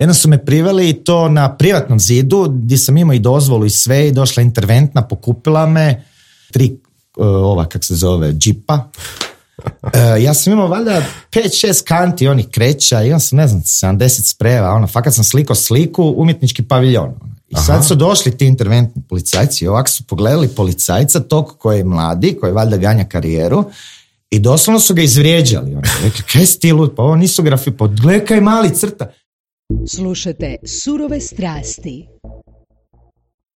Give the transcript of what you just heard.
Jedno su me priveli i to na privatnom zidu, gdje sam imao i dozvolu i sve, i došla interventna, pokupila me, 3 džipa. Ja sam imao valjda 5-6 kanti onih kreća, imam sam, 70 sprejeva, fakat sam sliku, umjetnički paviljon. I sad su došli ti interventni policajci, ovako su pogledali policajca, tog koji je mladi, koji valjda ganja karijeru, i doslovno su ga izvrijeđali. Rekli, kaj si ti lud, pa ovo nisu grafi, pa gledaj kaj mali crta. Slušajte Surove strasti.